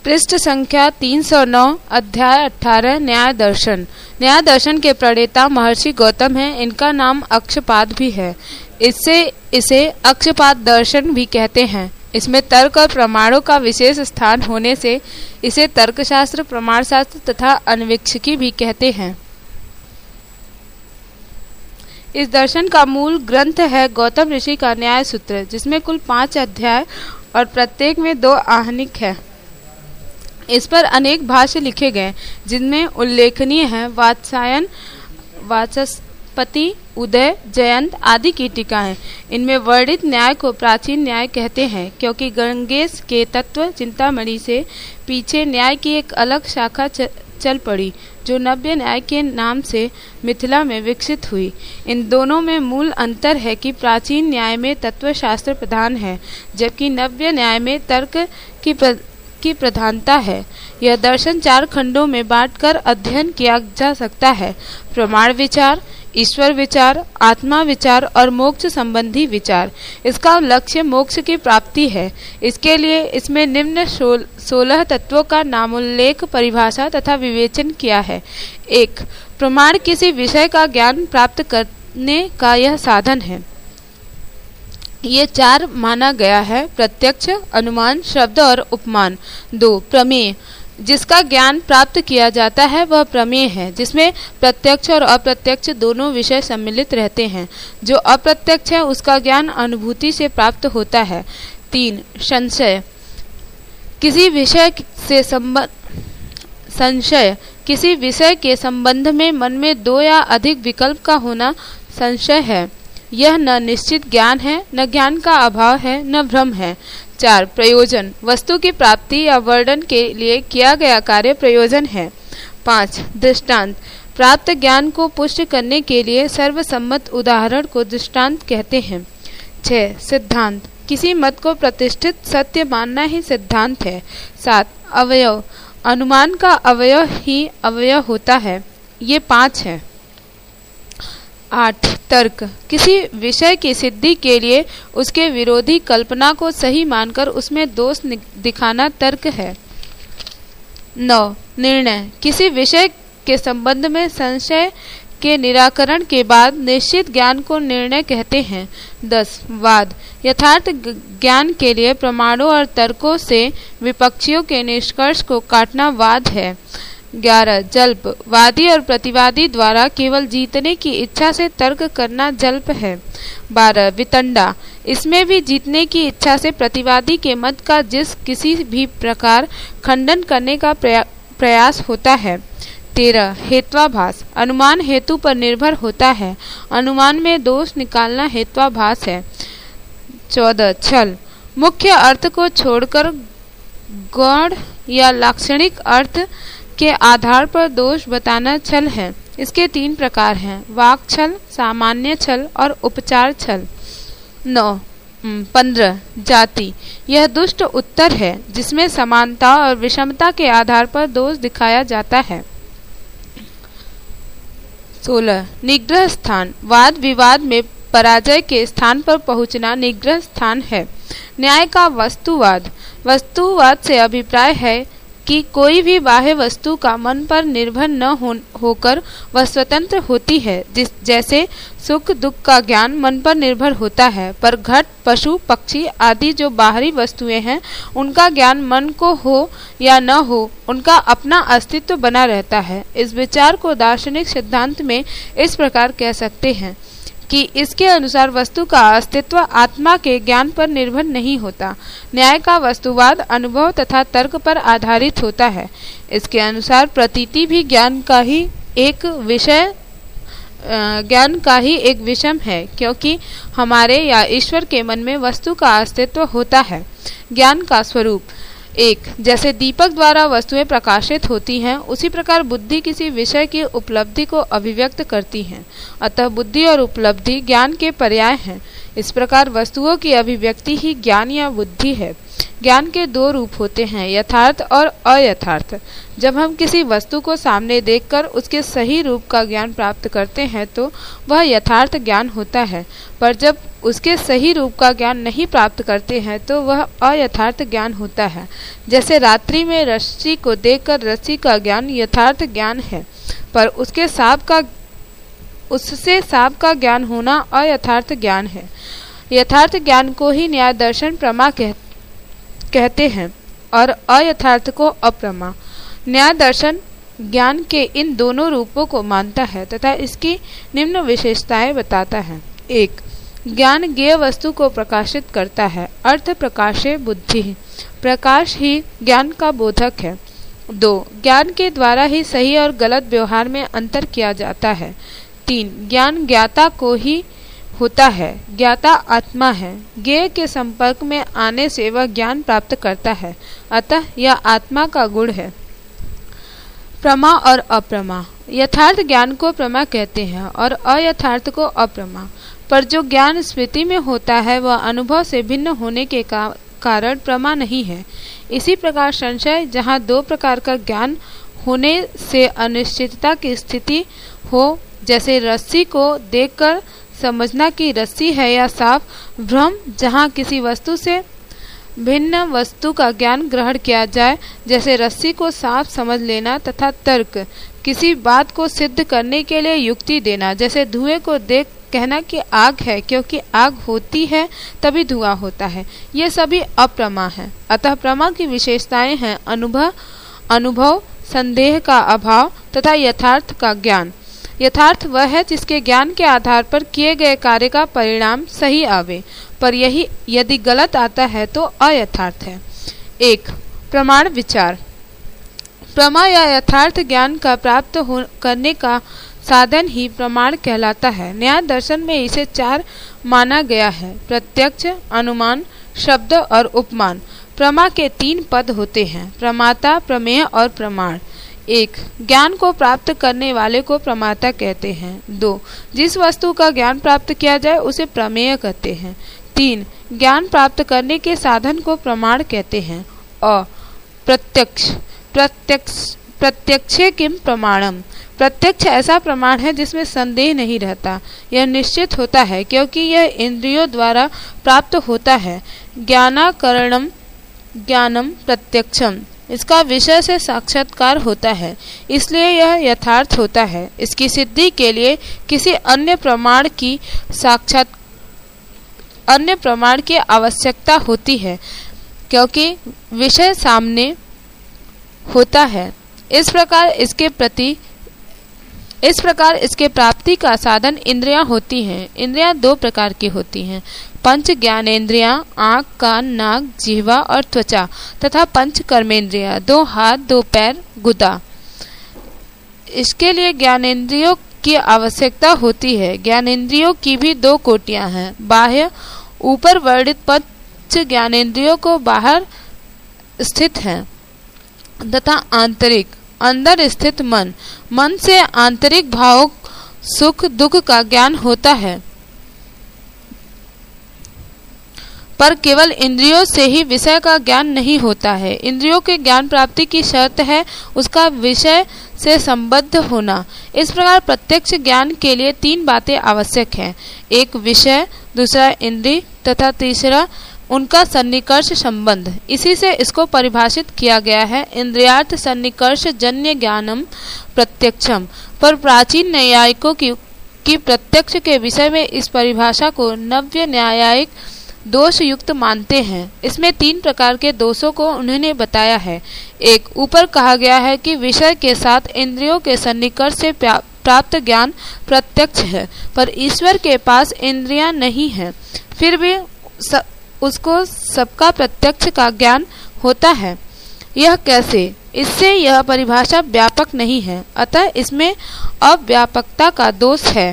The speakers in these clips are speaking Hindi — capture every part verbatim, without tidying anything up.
पृष्ठ संख्या तीन सौ नौ, अध्याय अठारह, न्याय दर्शन। न्याय दर्शन के प्रणेता महर्षि गौतम हैं। इनका नाम अक्षपाद भी है। इससे इसे अक्षपाद दर्शन भी कहते हैं। इसमें तर्क और प्रमाणों का विशेष स्थान होने से इसे तर्कशास्त्र, प्रमाण शास्त्र तथा अन्वीक्षिकी भी कहते हैं। इस दर्शन का मूल ग्रंथ है गौतम ऋषि का न्याय सूत्र, जिसमें कुल पांच अध्याय और प्रत्येक में दो आहनिक है। इस पर अनेक भाष्य लिखे गए, जिनमें उल्लेखनीय है वात्सायन, वाचस्पति, उदय, जयंत आदि की टीकाएं। इनमें वर्णित न्याय को प्राचीन न्याय कहते हैं, क्योंकि गंगेश के तत्व चिंतामणि से पीछे न्याय की एक अलग शाखा चल पड़ी, जो नव्य न्याय के नाम से मिथिला में विकसित हुई। इन दोनों में मूल अंतर है कि प्राचीन न्याय में तत्वशास्त्र प्रधान है, जबकि नव्य न्याय में तर्क की प्र... की प्रधानता है। यह दर्शन चार खंडों में बांटकर अध्ययन किया जा सकता है: प्रमाण विचार, ईश्वर विचार, आत्मा विचार और मोक्ष संबंधी विचार। इसका लक्ष्य मोक्ष की प्राप्ति है। इसके लिए इसमें निम्न सोलह तत्वों का नामोल्लेख, परिभाषा तथा विवेचन किया है। एक, प्रमाण किसी विषय का ज्ञान प्राप्त करने का यह साधन है। ये चार माना गया है: प्रत्यक्ष, अनुमान, शब्द और उपमान। दो, प्रमेय, जिसका ज्ञान प्राप्त किया जाता है वह प्रमेय है, जिसमें प्रत्यक्ष और अप्रत्यक्ष दोनों विषय सम्मिलित रहते हैं। जो अप्रत्यक्ष है उसका ज्ञान अनुभूति से प्राप्त होता है। तीन, संशय, किसी विषय से संबंध संशय किसी विषय के संबंध में मन में दो या अधिक विकल्प का होना संशय है। यह न निश्चित ज्ञान है, न ज्ञान का अभाव है, न भ्रम है। चार, प्रयोजन, वस्तु की प्राप्ति या वर्णन के लिए किया गया कार्य प्रयोजन है। पाँच, दृष्टांत, प्राप्त ज्ञान को पुष्ट करने के लिए सर्वसम्मत उदाहरण को दृष्टांत कहते हैं। छह, सिद्धांत, किसी मत को प्रतिष्ठित सत्य मानना ही सिद्धांत है। सात, अवयव, अनुमान का अवयव ही अवयव होता है। ये पांच है। आठ, तर्क, किसी विषय की सिद्धि के लिए उसके विरोधी कल्पना को सही मानकर उसमें दोष दिखाना तर्क है। नौ, निर्णय, किसी विषय के संबंध में संशय के निराकरण के बाद निश्चित ज्ञान को निर्णय कहते हैं। दस, वाद, यथार्थ ज्ञान के लिए प्रमाणों और तर्कों से विपक्षियों के निष्कर्ष को काटना वाद है। ग्यारह, जल्प, वादी और प्रतिवादी द्वारा केवल जीतने की इच्छा से तर्क करना जल्प है। बारह, वितंडा, इसमें भी जीतने की इच्छा से प्रतिवादी के मत का जिस किसी भी प्रकार खंडन करने का प्रयास होता है। तेरह, हेत्वाभास, अनुमान हेतु पर निर्भर होता है। अनुमान में दोष निकालना हेत्वाभास है। चौदह, छल, मुख्य अर्थ को छोड़कर गौण या लाक्षणिक अर्थ के आधार पर दोष बताना छल है। इसके तीन प्रकार हैं: वाक छल, सामान्य छल और उपचार छल। नौ, पंद्रह, जाति, यह दुष्ट उत्तर है, जिसमें समानता और विषमता के आधार पर दोष दिखाया जाता है। सोलह, निग्रह स्थान, वाद विवाद में पराजय के स्थान पर पहुंचना निग्रह स्थान है। न्याय का वस्तुवाद, वस्तुवाद से अभिप्राय है कि कोई भी बाह्य वस्तु का मन पर निर्भर न हो, होकर वह स्वतंत्र होती है। जिस जैसे सुख दुख का ज्ञान मन पर निर्भर होता है, पर घट, पशु, पक्षी आदि जो बाहरी वस्तुएं हैं, उनका ज्ञान मन को हो या न हो, उनका अपना अस्तित्व बना रहता है। इस विचार को दार्शनिक सिद्धांत में इस प्रकार कह सकते हैं कि इसके अनुसार वस्तु का अस्तित्व आत्मा के ज्ञान पर निर्भर नहीं होता। न्याय का वस्तुवाद अनुभव तथा तर्क पर आधारित होता है। इसके अनुसार प्रतीति भी ज्ञान का ही एक विषय ज्ञान का ही एक विषम है, क्योंकि हमारे या ईश्वर के मन में वस्तु का अस्तित्व होता है। ज्ञान का स्वरूप, एक, जैसे दीपक द्वारा वस्तुएं प्रकाशित होती हैं, उसी प्रकार बुद्धि किसी विषय की उपलब्धि को अभिव्यक्त करती है। अतः बुद्धि और उपलब्धि ज्ञान के पर्याय हैं। इस प्रकार वस्तुओं की अभिव्यक्ति ही ज्ञान या बुद्धि है। ज्ञान के दो रूप होते हैं, यथार्थ और अयथार्थ। जब हम किसी वस्तु को सामने देखकर उसके सही रूप का ज्ञान प्राप्त करते हैं तो वह यथार्थ ज्ञान होता है, पर जब उसके सही रूप का ज्ञान नहीं प्राप्त करते हैं तो वह अयथार्थ ज्ञान होता है। जैसे रात्रि में रस्सी को देखकर रस्सी का ज्ञान यथार्थ ज्ञान है, पर उसके सांप का उससे सांप का ज्ञान होना अयथार्थ ज्ञान है। यथार्थ ज्ञान को ही न्याय दर्शन प्रमा कह, कहते हैं और अयथार्थ को अप्रमा। न्याय दर्शन ज्ञान के इन दोनों रूपों को मानता है तथा इसकी निम्न विशेषताएं बताता है। एक, ज्ञान ज्ञेय वस्तु को प्रकाशित करता है। अर्थ प्रकाशे बुद्धि, प्रकाश ही ज्ञान का बोधक है। दो, ज्ञान के द्वारा ही सही और गलत व्यवहार में अंतर किया जाता है। तीन, ज्ञान ज्ञाता को ही होता है, ज्ञाता आत्मा है। ज्ञेय के संपर्क में आने से वह ज्ञान प्राप्त करता है, अतः यह आत्मा का गुण है। प्रमा और अप्रमा, यथार्थ ज्ञान को प्रमा कहते हैं और अयथार्थ को अप्रमा। पर जो ज्ञान स्मृति में होता है वह अनुभव से भिन्न होने के का, कारण प्रमा नहीं है। इसी प्रकार संशय, जहाँ दो प्रकार का ज्ञान होने से अनिश्चितता की स्थिति हो, जैसे रस्सी को देखकर समझना कि रस्सी है या सांप। भ्रम, जहाँ किसी वस्तु से भिन्न वस्तु का ज्ञान ग्रहण किया जाए, जैसे रस्सी को सांप समझ लेना। तथा तर्क, किसी बात को सिद्ध करने के लिए युक्ति देना, जैसे धुएं को देख कहना कि आग है, क्योंकि आग होती है तभी धुआं होता है। ये सभी अप्रमा है। अतः प्रमा की विशेषताएं हैं अनुभव अनुभव संदेह का अभाव तथा यथार्थ का ज्ञान। यथार्थ वह है जिसके ज्ञान के आधार पर किए गए कार्य का परिणाम सही आवे, पर यही यदि गलत आता है तो अयथार्थ है। एक, प्रमाण विचार। प्रमा या यथार्थ ज्ञान का प्राप्त हो करने का साधन ही प्रमाण कहलाता है। न्याय दर्शन में इसे चार माना गया है: प्रत्यक्ष, अनुमान, शब्द और उपमान। प्रमा के तीन पद होते हैं: प्रमाता, प्रमेय और प्रमाण। एक, ज्ञान को प्राप्त करने वाले को प्रमाता कहते हैं। दो, जिस वस्तु का ज्ञान प्राप्त किया जाए उसे प्रमेय कहते हैं। तीन, ज्ञान प्राप्त करने के साधन को प्रमाण कहते हैं। अ, प्रत्यक्ष। प्रत्यक्ष प्रत्यक्षे किम प्रमाणम। प्रत्यक्ष ऐसा प्रमाण है जिसमें संदेह नहीं रहता, यह निश्चित होता है क्योंकि यह इंद्रियों द्वारा प्राप्त होता है। ज्ञानाकरणम ज्ञानम प्रत्यक्षम, इसका विषय से साक्षात्कार होता है, इसलिए यह यथार्थ होता है। इसकी सिद्धि के लिए किसी अन्य प्रमाण की साक्षात अन्य प्रमाण की आवश्यकता होती है, क्योंकि विषय सामने होता है। इस प्रकार इसके प्रति इस प्रकार इसके प्राप्ति का साधन इंद्रियां होती हैं। इंद्रियां दो प्रकार की होती हैं: पंच ज्ञानेन्द्रियां, आँख, कान, नाक, जिह्वा और त्वचा, तथा पंच कर्मेंद्रियां, दो हाथ, दो पैर, गुदा। इसके लिए ज्ञानेन्द्रियों की आवश्यकता होती है। ज्ञानेन्द्रियों की भी दो कोटियां हैं: बाह्य, ऊपर वर्णित पंच ज्ञानेन्द्रियों को बाहर स्थित है, तथा आंतरिक, अंदर स्थित मन। मन से आंतरिक भावों, सुख दुख का ज्ञान होता है, पर केवल इंद्रियों से ही विषय का ज्ञान नहीं होता है। इंद्रियों के ज्ञान प्राप्ति की शर्त है उसका विषय से संबद्ध होना। इस प्रकार प्रत्यक्ष ज्ञान के लिए तीन बातें आवश्यक हैं: एक विषय, दूसरा इंद्रिय तथा तीसरा उनका सन्निकर्ष संबंध। इसी से इसको परिभाषित किया गया है: इंद्रियार्थ सन्निकर्ष जन्य ज्ञानम प्रत्यक्षम। पर प्राचीन न्यायिकों की, की प्रत्यक्ष के विषय में इस परिभाषा को नव्य न्यायिक दोष युक्त मानते हैं। इसमें तीन प्रकार के दोषों को उन्होंने बताया है। एक, ऊपर कहा गया है कि विषय के साथ इंद्रियों के सन्निकर्ष से प्राप्त ज्ञान प्रत्यक्ष है, पर ईश्वर के पास इंद्रियां नहीं है, फिर भी स, उसको सबका प्रत्यक्ष का ज्ञान होता है। यह कैसे? इससे यह परिभाषा व्यापक नहीं है, अतः इसमें अव्यापकता का दोष है।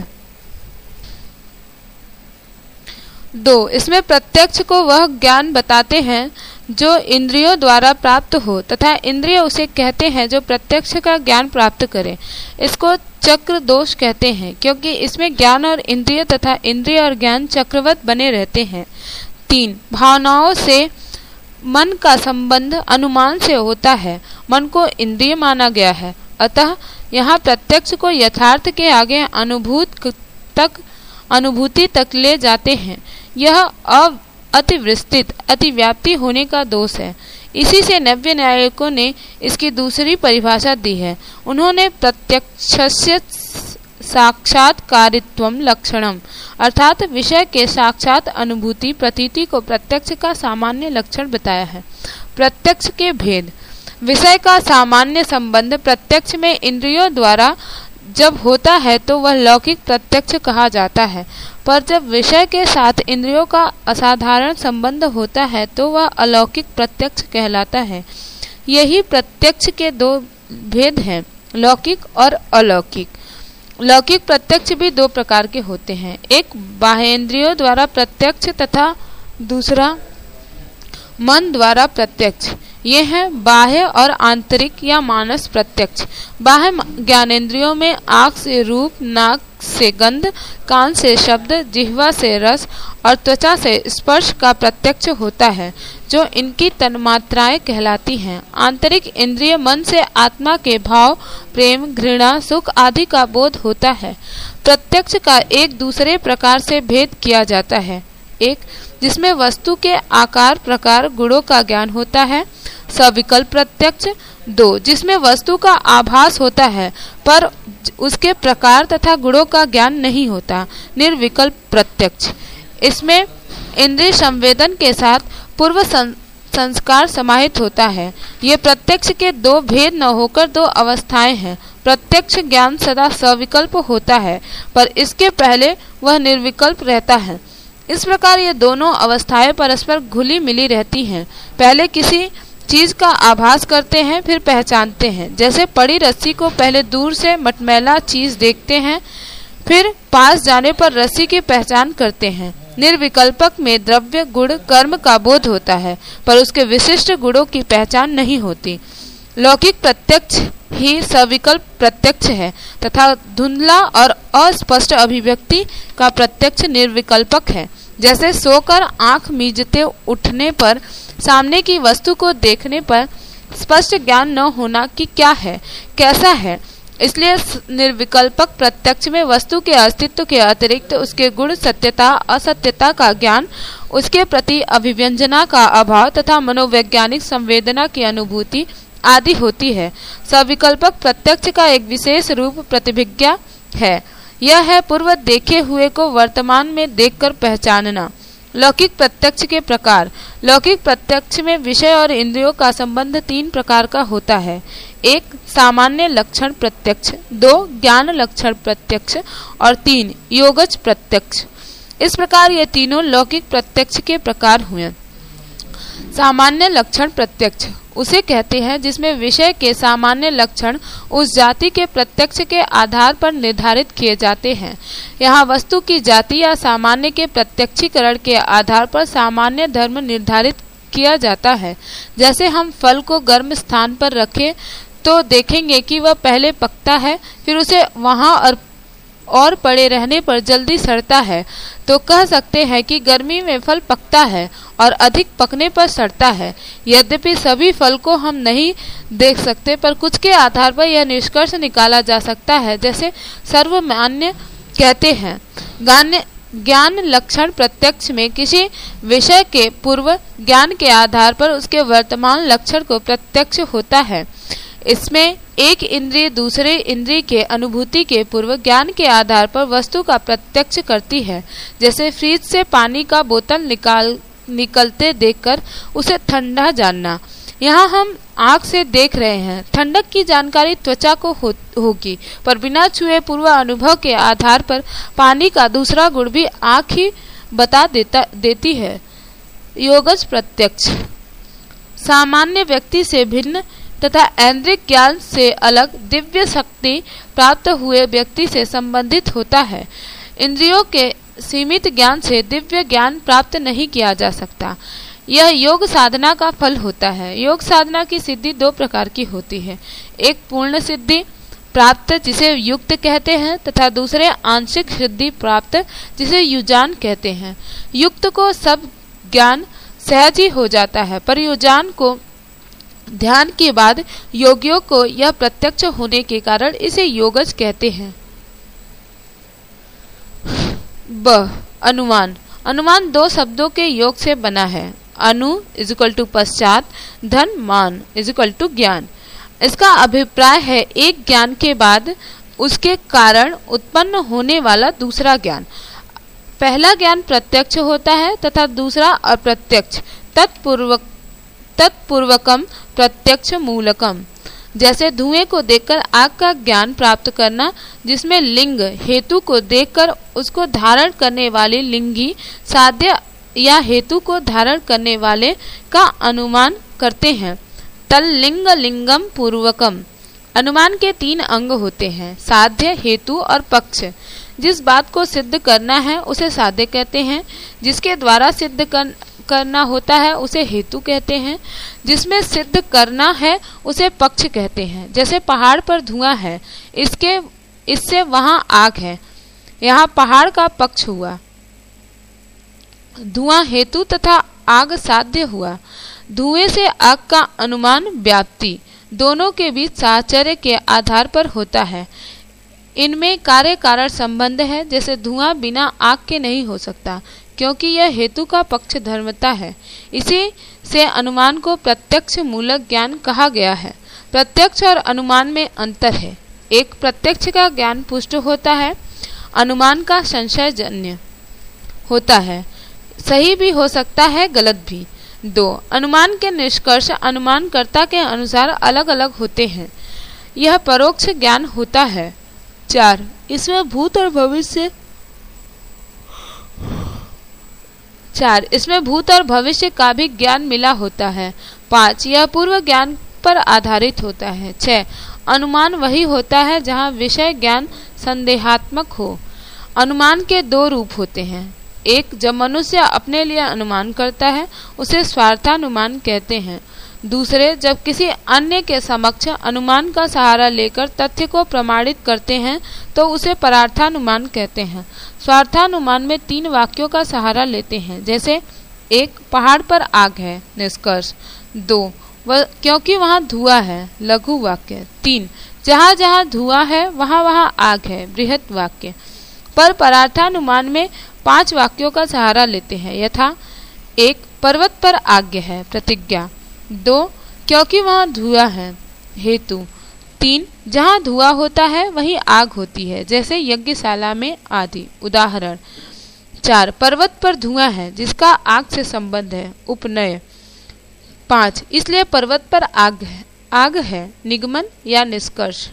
दो, इसमें प्रत्यक्ष को वह ज्ञान बताते हैं जो इंद्रियों द्वारा प्राप्त हो, तथा इंद्रिय उसे कहते हैं जो प्रत्यक्ष का ज्ञान प्राप्त करे। इसको चक्र दोष कहते हैं, क्योंकि इसमें ज्ञान और इंद्रिय तथा इंद्रिय और ज्ञान चक्रवत बने रहते हैं। तीन, भावनाओं से मन का संबंध अनुमान से होता है। मन को इंद्रिय माना गया है, अतः यहाँ प्रत्यक्ष को यथार्थ के आगे अनुभूत तक अनुभूति तक ले जाते हैं। यह अतिविस्तृत अतिव्याप्ति होने का दोष है। इसी से नव्य न्यायिकों ने इसकी दूसरी परिभाषा दी है। उन्होंने प्रत्यक्षस्य साक्षात्कारित्वम लक्षणम अर्थात विषय के साक्षात अनुभूति प्रतीति को प्रत्यक्ष का सामान्य लक्षण बताया है। प्रत्यक्ष के भेद। विषय का सामान्य संबंध प्रत्यक्ष में इंद्रियों द्वारा जब होता है तो वह लौकिक प्रत्यक्ष कहा जाता है, पर जब विषय के साथ इंद्रियों का असाधारण संबंध होता है तो वह अलौकिक प्रत्यक्ष कहलाता है। यही प्रत्यक्ष के दो भेद हैं, लौकिक और अलौकिक। लौकिक प्रत्यक्ष भी दो प्रकार के होते हैं, एक बाह्येंद्रियों द्वारा प्रत्यक्ष तथा दूसरा मन द्वारा प्रत्यक्ष। ये हैं बाह्य और आंतरिक या मानस प्रत्यक्ष। बाह्य ज्ञानेंद्रियों में आँख से रूप, नाक से गंध, कान से शब्द, जिह्वा से रस और त्वचा से स्पर्श का प्रत्यक्ष होता है, जो इनकी तन्मात्राएं कहलाती हैं। आंतरिक इंद्रिय मन से आत्मा के भाव, प्रेम, घृणा, सुख आदि का बोध होता है। प्रत्यक्ष का एक दूसरे प्रकार से भेद किया जाता है, एक जिसमें वस्तु के आकार, प्रकार, गुणों का ज्ञान होता है, सविकल्प प्रत्यक्ष। दो जिसमें वस्तु का आभास होता है पर उसके प्रकार तथा गुणों का ज्ञान नहीं होता, निर्विकल्प प्रत्यक्ष। इसमें इंद्रिय संवेदन के साथ पूर्व संस्कार समाहित होता है। ये प्रत्यक्ष के दो भेद न होकर दो अवस्थाएं हैं। प्रत्यक्ष ज्ञान सदा सविकल्प होता है, पर इसके पहले वह निर्विकल्प रहता है। इस प्रकार ये दोनों अवस्थाएं परस्पर घुली मिली रहती हैं। पहले किसी चीज का आभास करते हैं, फिर पहचानते हैं। जैसे पड़ी रस्सी को पहले दूर से मटमैला चीज देखते हैं, फिर पास जाने पर रस्सी की पहचान करते हैं। निर्विकल्पक में द्रव्य, गुण, कर्म का बोध होता है, पर उसके विशिष्ट गुणों की पहचान नहीं होती। लौकिक प्रत्यक्ष ही सविकल्प प्रत्यक्ष है तथा धुंधला और अस्पष्ट अभिव्यक्ति का प्रत्यक्ष निर्विकल्पक है। जैसे सोकर आंख मीचते उठने पर सामने की वस्तु को देखने पर स्पष्ट ज्ञान न होना कि क्या है, कैसा है। इसलिए निर्विकल्पक प्रत्यक्ष में वस्तु के अस्तित्व के अतिरिक्त उसके गुण, सत्यता, असत्यता का ज्ञान, उसके प्रति अभिव्यंजना का अभाव तथा मनोवैज्ञानिक संवेदना की अनुभूति आदि होती है। सविकल्पक प्रत्यक्ष का एक विशेष रूप प्रतिभिज्ञा है। यह है पूर्व देखे हुए को वर्तमान में देखकर पहचानना। लौकिक प्रत्यक्ष के प्रकार। लौकिक प्रत्यक्ष में विषय और इंद्रियों का संबंध तीन प्रकार का होता है, एक सामान्य लक्षण प्रत्यक्ष, दो ज्ञान लक्षण प्रत्यक्ष और तीन योगज प्रत्यक्ष। इस प्रकार ये तीनों लौकिक प्रत्यक्ष के प्रकार हुए। सामान्य लक्षण प्रत्यक्ष उसे कहते हैं जिसमें विषय के सामान्य लक्षण उस जाति के प्रत्यक्ष के आधार पर निर्धारित किए जाते हैं। यहाँ वस्तु की जाति या सामान्य के प्रत्यक्षीकरण के आधार पर सामान्य धर्म निर्धारित किया जाता है। जैसे हम फल को गर्म स्थान पर रखें तो देखेंगे कि वह पहले पकता है, फिर उसे वहाँ और और पड़े रहने पर जल्दी सड़ता है, तो कह सकते हैं कि गर्मी में फल पकता है और अधिक पकने पर सड़ता है। यद्यपि सभी फल को हम नहीं देख सकते, पर कुछ के आधार पर यह निष्कर्ष निकाला जा सकता है। जैसे सर्वमान्य कहते हैं। ज्ञान ज्ञान लक्षण प्रत्यक्ष में किसी विषय के पूर्व ज्ञान के आधार पर उसके वर्तमान लक्षण को प्रत्यक्ष होता है। इसमें एक इंद्रिय दूसरे इंद्रिय के अनुभूति के पूर्व ज्ञान के आधार पर वस्तु का प्रत्यक्ष करती है। जैसे फ्रिज से पानी का बोतल निकाल निकलते देखकर उसे ठंडा जानना। यहाँ हम आँख से देख रहे हैं, ठंडक की जानकारी त्वचा को हो, होगी, पर बिना छुए पूर्व अनुभव के आधार पर पानी का दूसरा गुण भी आँख ही बता देता देती है। योगज प्रत्यक्ष सामान्य व्यक्ति से भिन्न तथा ऐन्द्रिक ज्ञान से अलग दिव्य शक्ति प्राप्त हुए व्यक्ति से संबंधित होता है। इंद्रियों के सीमित ज्ञान से दिव्य ज्ञान प्राप्त नहीं किया जा सकता। यह योग साधना का फल होता है। योग साधना की सिद्धि दो प्रकार की होती है, एक पूर्ण सिद्धि प्राप्त जिसे युक्त कहते हैं तथा दूसरे आंशिक सिद्धि प्राप्त जिसे युजान कहते हैं। युक्त को सब ज्ञान सहज ही हो जाता है, पर युजान को ध्यान के बाद योगियों को यह प्रत्यक्ष होने के कारण इसे योगज कहते हैं। ब अनुमान। अनुमान दो शब्दों के योग से बना है। अनु इज इक्वल टू पश्चात, धन मान इज इक्वल टू ज्ञान। इसका अभिप्राय है एक ज्ञान के बाद उसके कारण उत्पन्न होने वाला दूसरा ज्ञान। पहला ज्ञान प्रत्यक्ष होता है तथा दूसरा अप्रत्यक्ष, तत्पूर्वक तत्पूर्वकम प्रत्यक्ष मूलकम। जैसे धुएं को देखकर आग का ज्ञान प्राप्त करना, जिसमें लिंग हेतु को देखकर उसको धारण करने वाले लिंगी साध्य या हेतु को धारण करने वाले का अनुमान करते हैं। तल लिंग लिंगम पूर्वकम। अनुमान के तीन अंग होते हैं, साध्य, हेतु और पक्ष। जिस बात को सिद्ध करना है उसे साध्य कहते हैं, जिसके द्वारा सिद्ध कर, करना होता है उसे हेतु कहते हैं, जिसमें सिद्ध करना है उसे पक्ष कहते हैं। जैसे पहाड़ पर धुआं है, इसके इससे वहां आग है, यहाँ पहाड़ का पक्ष हुआ। धुआं हेतु तथा आग साध्य हुआ। धुएं से आग का अनुमान व्याप्ति, दोनों के बीच साहचर्य के आधार पर होता है। इनमें कार्य कारण संबंध है। जैसे धुआं बिना आग के नहीं हो सकता, क्योंकि यह हेतु का पक्ष धर्मता है। इसी से अनुमान को प्रत्यक्ष मूलक ज्ञान कहा गया है। प्रत्यक्ष और अनुमान में अंतर है। एक, प्रत्यक्ष का ज्ञान पुष्ट होता है, अनुमान का संशयजन्य होता है, सही भी हो सकता है, गलत भी। दो, अनुमान के निष्कर्ष अनुमानकर्ता के अनुसार अलग अलग होते हैं, यह परोक्ष ज्ञान होता है। चार, इसमें भूत और भविष्य चार इसमें भूत और भविष्य का भी ज्ञान मिला होता है। पाँच, यह पूर्व ज्ञान पर आधारित होता है। छह, अनुमान वही होता है जहाँ विषय ज्ञान संदेहात्मक हो। अनुमान के दो रूप होते हैं। एक, जब मनुष्य अपने लिए अनुमान करता है उसे स्वार्थानुमान कहते हैं। दूसरे, जब किसी अन्य के समक्ष अनुमान का सहारा लेकर तथ्य को प्रमाणित करते हैं तो उसे परार्थानुमान कहते हैं। स्वार्थानुमान में तीन वाक्यों का सहारा लेते हैं। जैसे एक, पहाड़ पर आग है, निष्कर्ष। दो, वह क्योंकि वहाँ धुआं है, लघु वाक्य। तीन, जहाँ जहाँ धुआं है वहाँ वहाँ आग है, बृहत वाक्य। पर परार्थानुमान में पांच वाक्यों का सहारा लेते हैं, यथा एक, पर्वत पर आग है, प्रतिज्ञा। दो, क्योंकि वहाँ धुआं है, हेतु। तीन, जहाँ धुआं होता है वहीं आग होती है, जैसे यज्ञशाला में आदि, उदाहरण। चार, पर्वत पर धुआं है जिसका आग से संबंध है, उपनय। पाँच, इसलिए पर्वत पर आग है, आग है, निगमन या निष्कर्ष।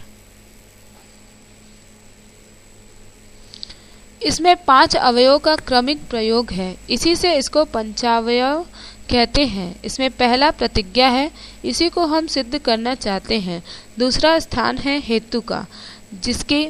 इसमें पांच अवयवों का क्रमिक प्रयोग है, इसी से इसको पंचावयव कहते हैं। इसमें पहला प्रतिज्ञा है, इसी को हम सिद्ध करना चाहते हैं। दूसरा स्थान है हेतु का, जिसके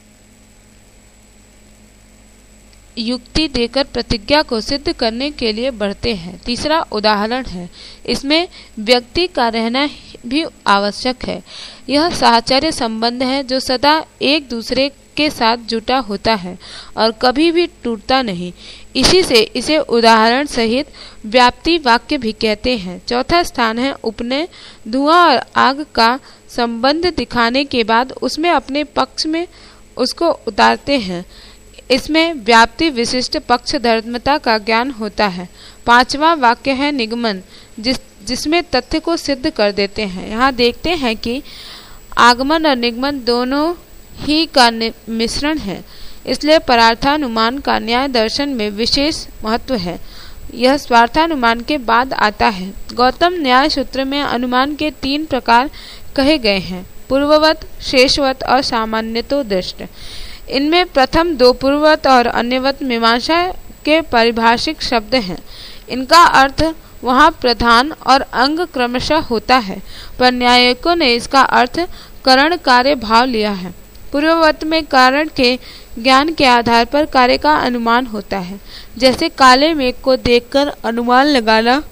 युक्ति देकर प्रतिज्ञा को सिद्ध करने के लिए बढ़ते हैं। तीसरा उदाहरण है, इसमें व्यक्ति का रहना भी आवश्यक है। यह साहचर्य संबंध है जो सदा एक दूसरे के साथ जुटा होता है और कभी भी टूटता नहीं। इसी से इसे उदाहरण सहित व्याप्ति वाक्य भी कहते हैं। चौथा स्थान है उपनय। धुआं और आग का संबंध दिखाने के बाद उसमें अपने पक्ष में उसको उतारते हैं। इसमें व्याप्ति विशिष्ट पक्ष धर्मता का ज्ञान होता है। पांचवा वाक्य है निगमन, जिस जिसमें तथ्य को सिद्ध कर देते हैं। यहाँ देखते हैं कि आगमन और निगमन दोनों ही का मिश्रण है, इसलिए परार्थानुमान का न्याय दर्शन में विशेष महत्व है। यह स्वार्थानुमान के बाद आता है। गौतम न्याय सूत्र में अनुमान के तीन प्रकार कहे गए हैं, पूर्ववत, शेषवत और सामान्यतो दृष्ट। इनमें प्रथम दो पूर्ववत और अन्यवत मीमांसा के पारिभाषिक शब्द हैं। इनका अर्थ वहाँ प्रधान और अंग क्रमशः होता है, पर न्यायिकों ने इसका अर्थ करण कार्य भाव लिया है। पूर्ववत में कारण के ज्ञान के आधार पर कार्य का अनुमान होता है, जैसे काले मेघ को देखकर अनुमान लगाना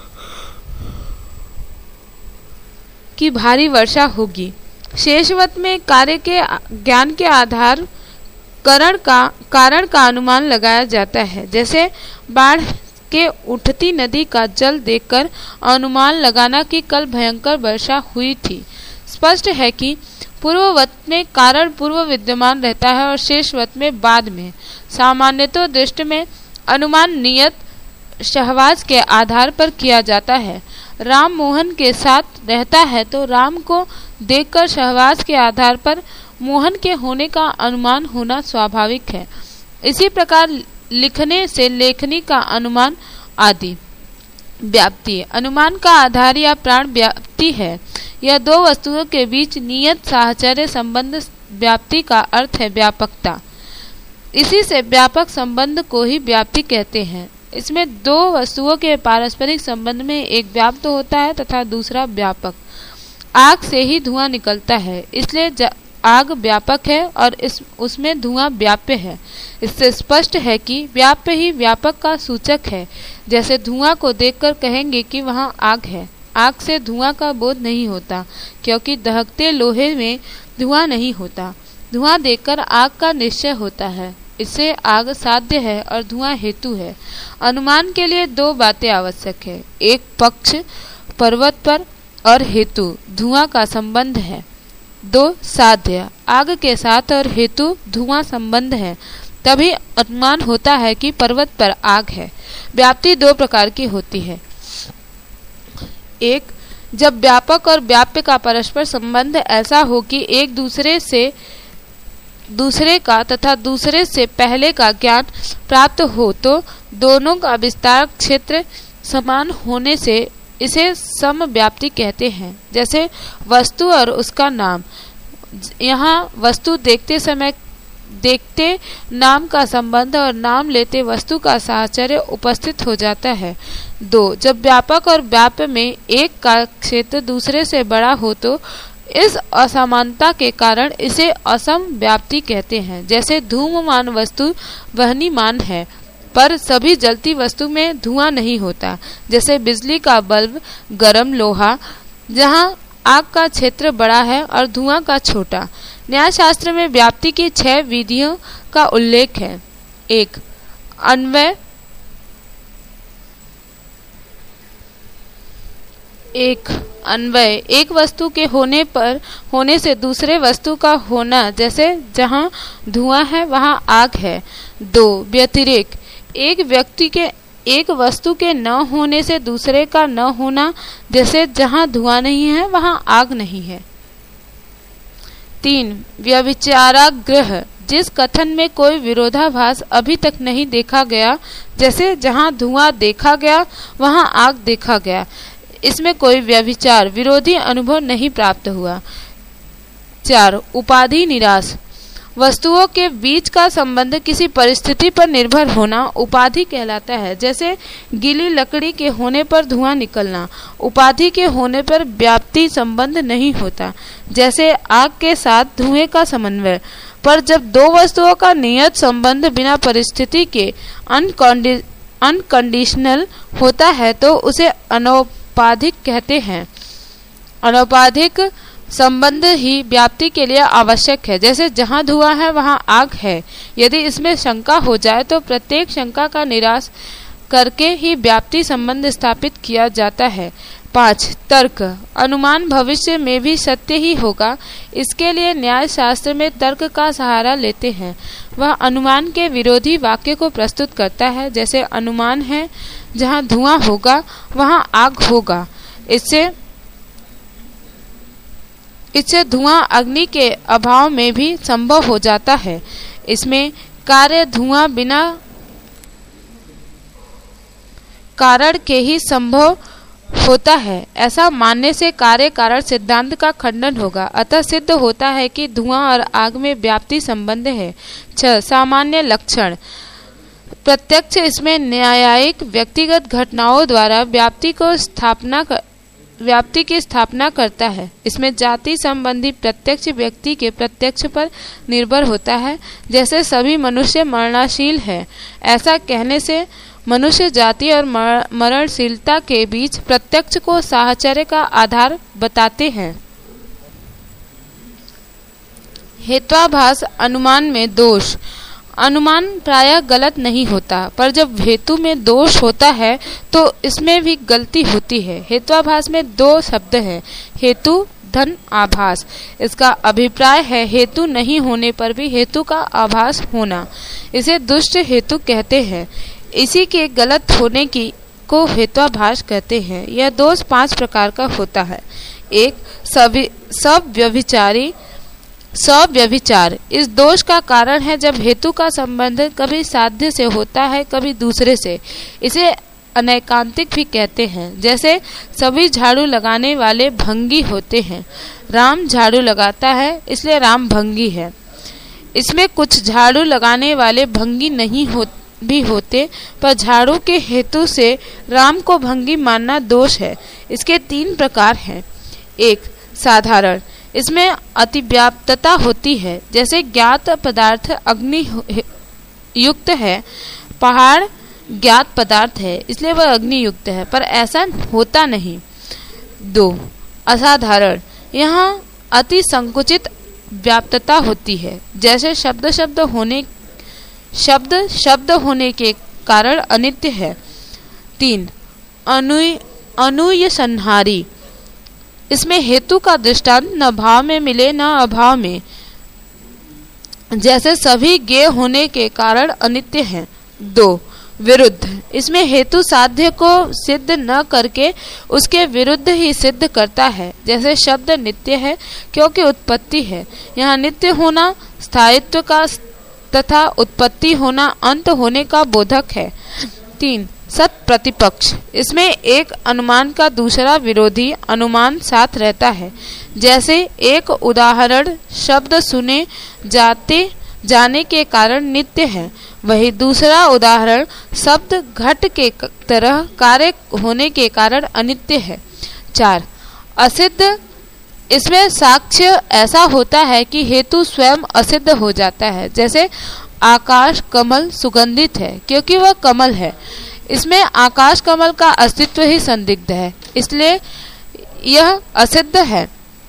कि भारी वर्षा होगी। शेषवत में कार्य के ज्ञान के आधार करण का कारण का अनुमान लगाया जाता है, जैसे बाढ़ के उठती नदी का जल देखकर अनुमान लगाना कि कल भयंकर वर्षा हुई थी। स्पष्ट है कि पूर्ववत में कारण पूर्व विद्यमान रहता है और शेषवत में बाद में। सामान्यतः दृष्टि में अनुमान नियत शहवाज के आधार पर किया जाता है। राम मोहन के साथ रहता है तो राम को देखकर शहवाज के आधार पर मोहन के होने का अनुमान होना स्वाभाविक है। इसी प्रकार लिखने से लेखनी का अनुमान आदि। व्याप्ति अनुमान का आधार या प्राण व्याप्ति है। यह दो वस्तुओं के बीच नियत साहचर्य संबंध व्याप्ति का अर्थ है व्यापकता। इसी से व्यापक संबंध को ही व्याप्ति कहते हैं। इसमें दो वस्तुओं के पारस्परिक संबंध में एक व्याप्त होता है तथा दूसरा व्यापक। आग से ही धुआं निकलता है, इसलिए आग व्यापक है और इस उसमें धुआं व्याप्य है। इससे स्पष्ट है कि व्याप्य ही व्यापक का सूचक है। जैसे धुआं को देखकर कहेंगे कि वहाँ आग है। आग से धुआं का बोध नहीं होता, क्योंकि दहकते लोहे में धुआं नहीं होता। धुआं देखकर आग का निश्चय होता है। इससे आग साध्य है और धुआं हेतु है। अनुमान के लिए दो बातें आवश्यक है। एक पक्ष पर्वत पर और हेतु धुआं का संबंध है। दो साध्य आग के साथ और हेतु धुआं संबंध है। तभी अनुमान होता है कि पर्वत पर आग है। व्याप्ति दो प्रकार की होती है। एक, जब व्यापक और व्याप्य का परस्पर संबंध ऐसा हो कि एक दूसरे से दूसरे का तथा दूसरे से पहले का ज्ञान प्राप्त हो, तो दोनों का विस्तार क्षेत्र समान होने से इसे समव्याप्ति कहते हैं। जैसे वस्तु और उसका नाम। यहाँ वस्तु देखते समय देखते नाम का संबंध और नाम लेते वस्तु का साहचर्य उपस्थित हो जाता है। दो, जब व्यापक और व्याप्य में एक का क्षेत्र दूसरे से बड़ा हो तो इस असमानता के कारण इसे असम व्याप्ति कहते हैं। जैसे धूममान वस्तु वहनीमान है, पर सभी जलती वस्तु में धुआं नहीं होता। जैसे बिजली का बल्ब गर्म लोहा, जहाँ आग का क्षेत्र बड़ा है और धुआं का छोटा। न्याय शास्त्र में व्याप्ति की छह विधियों का उल्लेख है। एक, अन्वय। एक अन्वय एक वस्तु के होने पर होने से दूसरे वस्तु का होना, जैसे जहाँ धुआं है वहाँ आग है। दो, व्यतिरेक एक व्यक्ति के एक वस्तु के न होने से दूसरे का न होना, जैसे जहाँ धुआं नहीं है वहाँ आग नहीं है। तीन, व्यभिचाराग्रह जिस कथन में कोई विरोधाभास अभी तक नहीं देखा गया, जैसे जहाँ धुआं देखा गया वहाँ आग देखा गया, इसमें कोई व्यभिचार विरोधी अनुभव नहीं प्राप्त हुआ। चार, उपाधि निराश वस्तुओं के बीच का संबंध किसी परिस्थिति पर निर्भर होना उपाधि कहलाता है। जैसे गीली लकड़ी के होने पर धुआं निकलना, उपाधि के होने पर व्याप्ति संबंध नहीं होता। जैसे आग के साथ धुएं का समन्वय। पर जब दो वस्तुओं का नियत संबंध बिना परिस्थिति के अनकंडीशनल होता है तो उसे अनौपाधिक कहते हैं। अनौपाधिक संबंध ही व्याप्ति के लिए आवश्यक है। जैसे जहाँ धुआं है वहाँ आग है। यदि इसमें शंका हो जाए तो प्रत्येक शंका का निराश करके ही व्याप्ति संबंध स्थापित किया जाता है। पाँच, तर्क अनुमान भविष्य में भी सत्य ही होगा, इसके लिए न्याय शास्त्र में तर्क का सहारा लेते हैं। वह अनुमान के विरोधी वाक्य को प्रस्तुत करता है। जैसे अनुमान है जहाँ धुआं होगा वहाँ आग होगा, इससे इससे धुआं अग्नि के अभाव में भी संभव हो जाता है। इसमें कार्य धुआं बिना कारण के ही संभव होता है। ऐसा मानने से कार्य कारण सिद्धांत का खंडन होगा। अतः सिद्ध होता है कि धुआं और आग में व्याप्ति संबंध है। छह, सामान्य लक्षण प्रत्यक्ष इसमें न्यायिक व्यक्तिगत घटनाओं द्वारा व्याप्ति को स्थापना कर, व्याप्ति की स्थापना करता है। इसमें जाति संबंधी प्रत्यक्ष व्यक्ति के प्रत्यक्ष पर निर्भर होता है। जैसे सभी मनुष्य मरणाशील है, ऐसा कहने से मनुष्य जाति और मरणशीलता के बीच प्रत्यक्ष को साहचर्य का आधार बताते हैं। हेत्वाभास अनुमान में दोष अनुमान प्रायः गलत नहीं होता, पर जब हेतु में दोष होता है तो इसमें भी गलती होती है। हेत्वाभास में दो शब्द हैं, हेतु धन आभास। इसका अभिप्राय है हेतु नहीं होने पर भी हेतु का आभास होना। इसे दुष्ट हेतु कहते हैं। इसी के गलत होने की को हेत्वाभास कहते हैं। यह दोष पांच प्रकार का होता है। एक, सभी सब व्यभिचारी सब व्यभिचार। इस दोष का कारण है जब हेतु का संबंध कभी साध्य से होता है, कभी दूसरे से। इसे अनैकांतिक भी कहते हैं। जैसे सभी झाड़ू लगाने वाले भंगी होते हैं। राम झाड़ू लगाता है इसलिए राम भंगी है। इसमें कुछ झाड़ू लगाने वाले भंगी नहीं हो भी होते, पर झाड़ू के हेतु से राम को भंगी मानना दोष है। इसके तीन प्रकार हैं। एक, साधारण। इसमें अतिव्याप्तता होती है। जैसे ज्ञात पदार्थ अग्नि युक्त है, पहाड़ ज्ञात पदार्थ है इसलिए वह अग्नि युक्त है, पर ऐसा होता नहीं। दो, असाधारण। यहाँ अति संकुचित व्याप्तता होती है। जैसे शब्द शब्द होने शब्द शब्द होने के कारण अनित्य है। तीन, अनुय अनुय संहारी। इसमें हेतु का दृष्टांत न भाव में मिले न अभाव में। जैसे सभी ज्ञेय होने के कारण अनित्य हैं। दो, विरुद्ध। इसमें हेतु साध्य को सिद्ध न करके उसके विरुद्ध ही सिद्ध करता है। जैसे शब्द नित्य है क्योंकि उत्पत्ति है। यहाँ नित्य होना स्थायित्व का तथा उत्पत्ति होना अंत होने का बोधक है। तीन, सत प्रतिपक्ष। इसमें एक अनुमान का दूसरा विरोधी अनुमान साथ रहता है। जैसे एक उदाहरण शब्द सुने जाते जाने के कारण नित्य है, वही दूसरा उदाहरण शब्द घट के तरह कार्य होने के कारण अनित्य है। चार, असिद्ध। इसमें साक्ष्य ऐसा होता है कि हेतु स्वयं असिद्ध हो जाता है। जैसे आकाश कमल सुगंधित है क्योंकि वह कमल है। इसमें आकाश कमल का अस्तित्व ही संदिग्ध है, इसलिए यह असिद्ध है।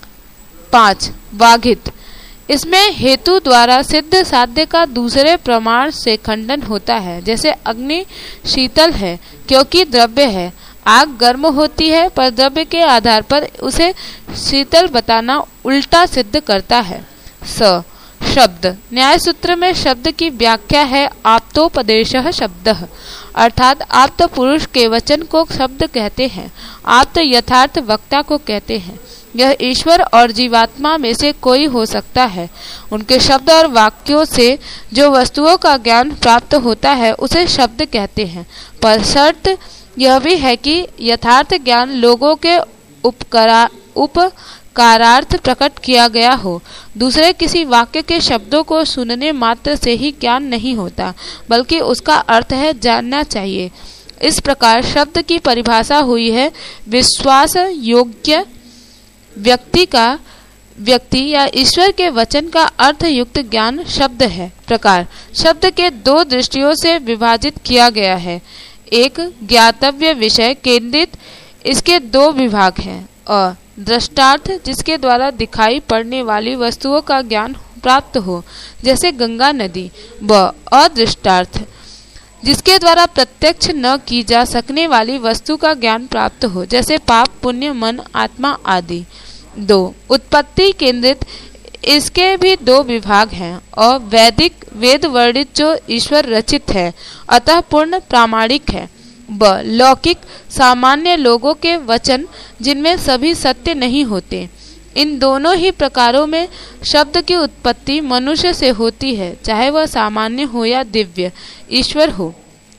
पांच, वागित। इसमें हेतु द्वारा सिद्ध साध्य का दूसरे प्रमाण से खंडन होता है। जैसे अग्नि शीतल है क्योंकि द्रव्य है, आग गर्म होती है पर द्रव्य के आधार पर उसे शीतल बताना उल्टा सिद्ध करता है। स, शब्द। न्याय सूत्र में शब्द की व्याख्या है आप्तोपदेशः शब्दः, अर्थात आप्त पुरुष के वचन को शब्द कहते हैं, आप्त यथार्थ वक्ता को कहते हैं। यह ईश्वर और जीवात्मा में से कोई हो सकता है। उनके शब्द और वाक्यों से जो वस्तुओं का ज्ञान प्राप्त होता है उसे शब्द कहते हैं, पर शर्त यह भी है कि यथार्थ ज्ञान लोगों के उपकरा उपकारार्थ प्रकट किया गया हो। दूसरे किसी वाक्य के शब्दों को सुनने मात्र से ही ज्ञान नहीं होता, बल्कि उसका अर्थ है जानना चाहिए। इस प्रकार शब्द की परिभाषा हुई है विश्वास योग्य व्यक्ति का व्यक्ति या ईश्वर के वचन का अर्थ युक्त ज्ञान शब्द है। प्रकार शब्द के दो दृष्टियों से विभाजित किया गया है। एक, ज्ञातव्य विषय केंद्रित, इसके दो विभाग हैं। अ, दृष्टार्थ, जिसके द्वारा दिखाई पड़ने वाली वस्तुओं का ज्ञान प्राप्त हो, जैसे गंगा नदी। ब, अदृष्टार्थ, जिसके द्वारा प्रत्यक्ष न की जा सकने वाली वस्तु का ज्ञान प्राप्त हो, जैसे पाप पुण्य मन आत्मा आदि। दो, उत्पत्ति केंद्रित, इसके भी दो विभाग हैं। और वैदिक वेद वर्णित जो ईश्वर रचित है अतः पूर्ण प्रामाणिक है। ब, लौकिक, सामान्य लोगों के वचन जिनमें सभी सत्य नहीं होते। इन दोनों ही प्रकारों में शब्द की उत्पत्ति मनुष्य से होती है, चाहे वह सामान्य हो या दिव्य ईश्वर हो।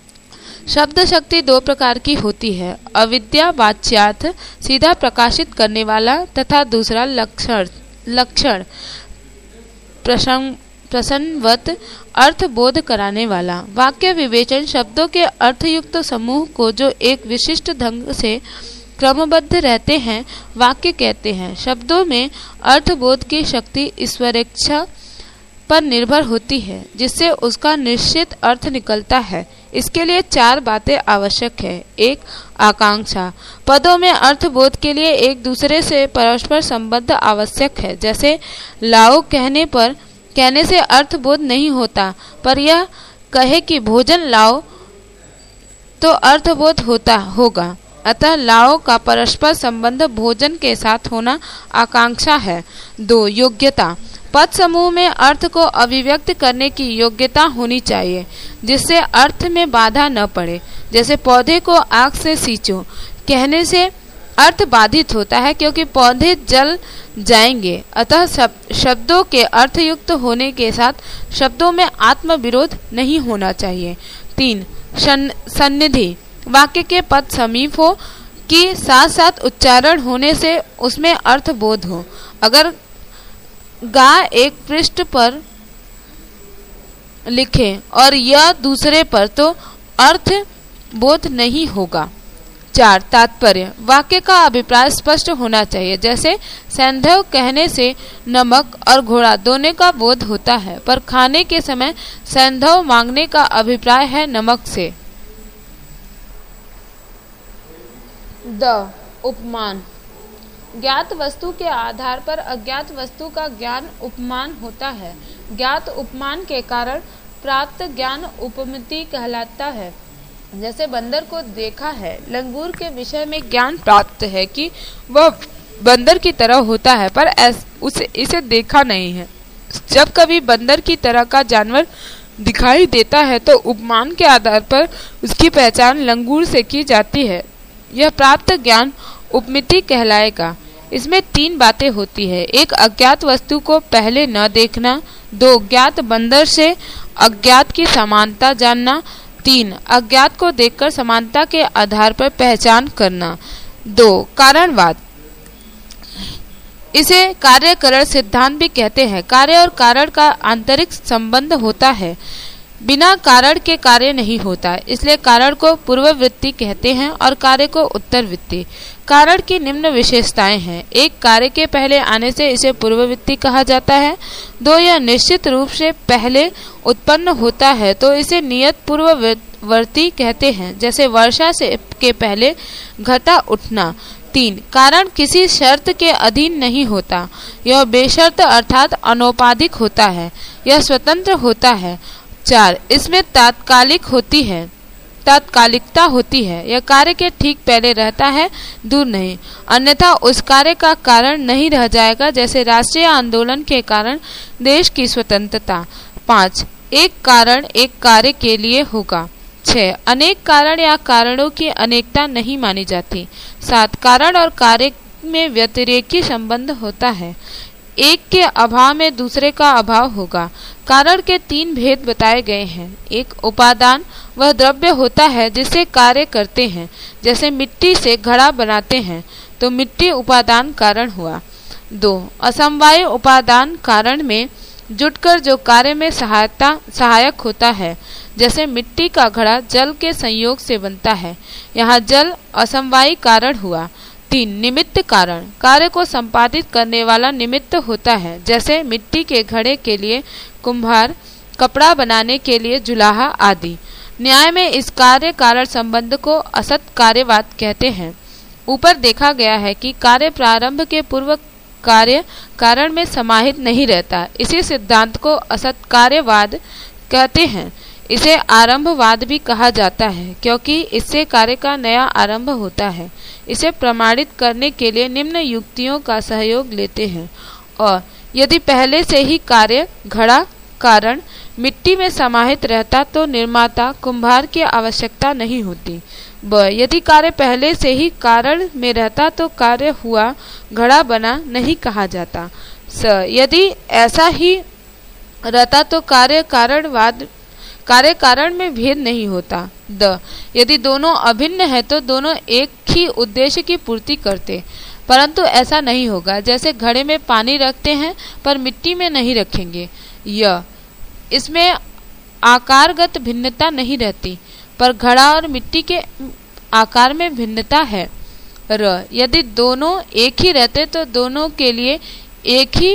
शब्द शक्ति दो प्रकार की होती है, अविद्या वाच्यार्थ सीधा प्रकाशित करने वाला तथा दूसरा लक्षण लक्षण प्रसंग प्रसन्नवत अर्थ बोध कराने वाला। वाक्य विवेचन शब्दों के अर्थयुक्त समूह को जो एक विशिष्ट ढंग से क्रमबद्ध रहते हैं वाक्य कहते हैं। शब्दों में अर्थबोध की शक्ति ईश्वरेच्छा पर निर्भर होती है, जिससे उसका निश्चित अर्थ निकलता है। इसके लिए चार बातें आवश्यक है। एक, आकांक्षा, पदों में अर्थबोध के लिए एक दूसरे से परस्पर संबंध आवश्यक है। जैसे लाओ कहने पर कहने से अर्थबोध नहीं होता, पर यह कहे कि भोजन लाओ तो अर्थबोध होता होगा। अतः लाओ का परस्पर संबंध भोजन के साथ होना आकांक्षा है। दो, योग्यता, पद समूह में अर्थ को अभिव्यक्त करने की योग्यता होनी चाहिए। जिससे अर्थ में बाधा न पड़े। जैसे पौधे को आग से सींचो कहने से अर्थ बाधित होता है क्योंकि पौधे जल जाएंगे। अतः शब्दों के अर्थयुक्त होने के साथ शब्दों में आत्म विरोध नहीं होना चाहिए। तीन, सन्निधि वाक्य के पद समीप हो कि साथ साथ उच्चारण होने से उसमें अर्थ बोध हो। अगर गा एक पृष्ठ पर लिखें और यह दूसरे पर तो अर्थ बोध नहीं होगा। चार, तात्पर्य वाक्य का अभिप्राय स्पष्ट होना चाहिए। जैसे सैंधव कहने से नमक और घोड़ा दोनों का बोध होता है, पर खाने के समय सैंधव मांगने का अभिप्राय है नमक से। द उपमान ज्ञात वस्तु के आधार पर अज्ञात वस्तु का ज्ञान उपमान होता है। ज्ञात उपमान के कारण प्राप्त ज्ञान उपमिति कहलाता है। जैसे बंदर को देखा है, लंगूर के विषय में ज्ञान प्राप्त है कि वह बंदर की तरह होता है, पर उसे इसे देखा नहीं है। जब कभी बंदर की तरह का जानवर दिखाई देता है तो उपमान के आधार पर उसकी पहचान लंगूर से की जाती है। यह प्राप्त ज्ञान उपमिति कहलाएगा। इसमें तीन बातें होती है। एक, अज्ञात वस्तु को पहले न देखना। दो, ज्ञात बंदर से अज्ञात की समानता जानना। तीन, अज्ञात को देखकर समानता के आधार पर पहचान करना। दो, कारणवाद, इसे कार्य कारण सिद्धांत भी कहते हैं। कार्य और कारण का आंतरिक संबंध होता है, बिना कारण के कार्य नहीं होता, इसलिए कारण को पूर्ववृत्ति कहते हैं और कार्य को उत्तरवृत्ति। कारण की निम्न विशेषताएं हैं। एक, कार्य के पहले आने से इसे पूर्ववृत्ति कहा जाता है। दो, यह निश्चित रूप से पहले उत्पन्न होता है तो इसे नियत पूर्ववर्ती कहते हैं। जैसे वर्षा से के पहले घटा उठना। तीन, कारण किसी शर्त के अधीन नहीं होता, यह बेशर्त अर्थात अनौपाधिक होता है, यह स्वतंत्र होता है। चार, इसमें तात्कालिक होती है तात्कालिकता होती है, यह कार्य के ठीक पहले रहता है, दूर नहीं, अन्यथा उस कार्य का कारण नहीं रह जाएगा। जैसे राष्ट्रीय आंदोलन के कारण देश की स्वतंत्रता। पाँच, एक कारण एक कार्य के लिए होगा। छह, अनेक कारण या कारणों की अनेकता नहीं मानी जाती। सात, कारण और कार्य में व्यतिरेकी संबंध होता है, एक के अभाव में दूसरे का अभाव होगा। कारण के तीन भेद बताए गए हैं। एक, उपादान, वह द्रव्य होता है जिससे कार्य करते हैं। जैसे मिट्टी से घड़ा बनाते हैं तो मिट्टी उपादान कारण हुआ। दो, असमवाय उपादान कारण में जुटकर जो कार्य में सहायता सहायक होता है। जैसे मिट्टी का घड़ा जल के संयोग से बनता है, यहाँ जल असमवायी कारण हुआ। तीन, निमित्त कारण, कार्य को संपादित करने वाला निमित्त होता है। जैसे मिट्टी के घड़े के लिए कुम्हार, कपड़ा बनाने के लिए जुलाहा आदि। न्याय में इस कार्य कारण संबंध को असत कार्यवाद कहते हैं। ऊपर देखा गया है कि कार्य प्रारंभ के पूर्व कार्य कारण में समाहित नहीं रहता, इसी सिद्धांत को असत कार्यवाद कहते हैं। इसे आरंभवाद भी कहा जाता है क्योंकि इससे कार्य का नया आरंभ होता है। इसे प्रमाणित करने के लिए निम्न युक्तियों का सहयोग लेते हैं। और यदि पहले से ही कार्य घड़ा कारण मिट्टी में समाहित रहता तो निर्माता कुम्हार की आवश्यकता नहीं होती। ब, यदि कार्य पहले से ही कारण में रहता तो कार्य हुआ घड़ा बना नहीं कहा जाता। स, यदि ऐसा ही रहता तो कार्य कारणवाद कार्य कारण में भेद नहीं होता। द, यदि दोनों अभिन्न है तो दोनों एक ही उद्देश्य की पूर्ति करते, परंतु ऐसा नहीं होगा। जैसे घड़े में पानी रखते हैं पर मिट्टी में नहीं रखेंगे। य, इसमें आकारगत भिन्नता नहीं रहती, पर घड़ा और मिट्टी के आकार में भिन्नता है। र, यदि दोनों एक ही रहते तो दोनों के लिए एक ही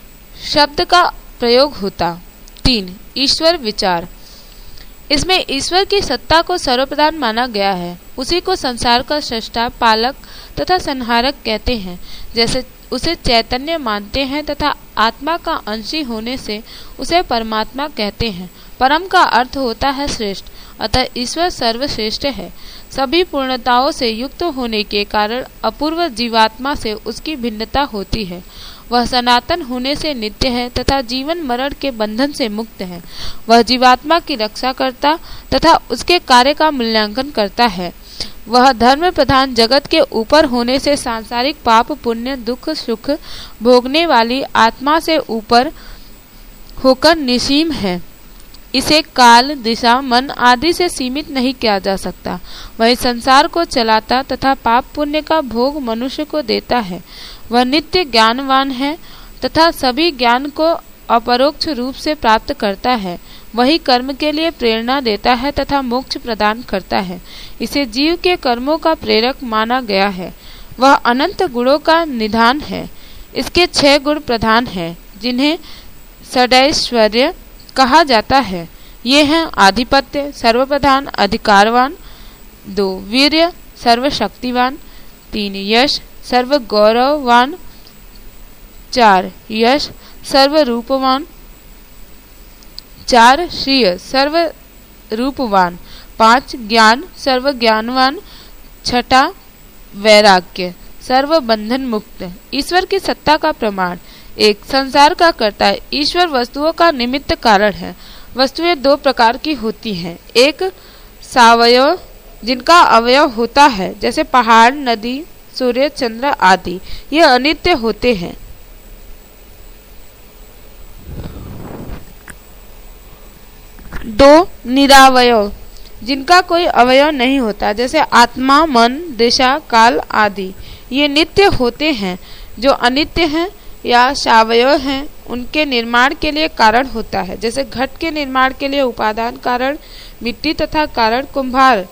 शब्द का प्रयोग होता। तीन, ईश्वर विचार, इसमें ईश्वर की सत्ता को सर्वप्रधान माना गया है। उसी को संसार का सृष्टा, पालक तथा संहारक कहते हैं। जैसे उसे चैतन्य मानते हैं तथा आत्मा का अंशी होने से उसे परमात्मा कहते हैं। परम का अर्थ होता है श्रेष्ठ, अतः ईश्वर सर्वश्रेष्ठ है। सभी पूर्णताओं से युक्त होने के कारण अपूर्व जीवात्मा से उसकी भिन्नता होती है वह सनातन होने से नित्य है तथा जीवन मरण के बंधन से मुक्त है। वह जीवात्मा की रक्षा करता तथा उसके कार्य का मूल्यांकन करता है। वह धर्म प्रधान जगत के ऊपर होने से सांसारिक पाप पुण्य दुख सुख भोगने वाली आत्मा से ऊपर होकर निसीम है। इसे काल दिशा मन आदि से सीमित नहीं किया जा सकता। वह संसार को चलाता तथा पाप पुण्य का भोग मनुष्य को देता है। वह नित्य ज्ञानवान है तथा सभी ज्ञान को अपरोक्ष रूप से प्राप्त करता है। वही कर्म के लिए प्रेरणा देता है तथा मोक्ष प्रदान करता है। इसे जीव के कर्मों का प्रेरक माना गया है। वह अनंत गुणों का निधान है। इसके छह गुण प्रधान हैं जिन्हें षडैश्वर्य कहा जाता है। ये हैं आधिपत्य सर्वप्रधान अधिकारवान, दो वीर्य सर्वशक्तिवान, तीन यश सर्व गौरववान, चार यश सर्व रूपवान, चार श्रिय सर्व रूपवान, पांच ज्ञान सर्व ज्ञानवान, छठा वैराग्य सर्व बंधन मुक्त। ईश्वर की सत्ता का प्रमाण। एक संसार का कर्ता ईश्वर वस्तुओं का निमित्त कारण है। वस्तुएं दो प्रकार की होती हैं। एक सावयव जिनका अवयव होता है जैसे पहाड़ नदी सूर्य चंद्र आदि, ये अनित्य होते हैं। दो निरावयव जिनका कोई अवयव नहीं होता जैसे आत्मा मन दिशा काल आदि, ये नित्य होते हैं। जो अनित्य हैं या सावयव हैं उनके निर्माण के लिए कारण होता है जैसे घट के निर्माण के लिए उपादान कारण मिट्टी तथा कारण कुम्हार,